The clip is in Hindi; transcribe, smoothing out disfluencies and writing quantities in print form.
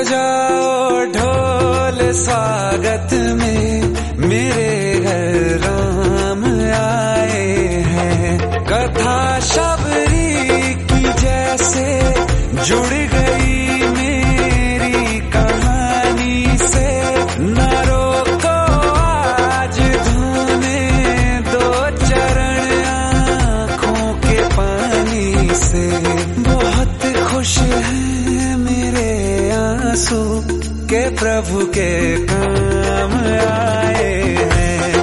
बजाओ ढोल स्वागत में, मेरे घर राम आए हैं। कथा शबरी की जैसे जुड़ गई मेरी कहानी से, न रोको आज धोने दो चरण आँखों के पानी से। बहुत खुश है मेरे आंसू के प्रभु के काम आए हैं।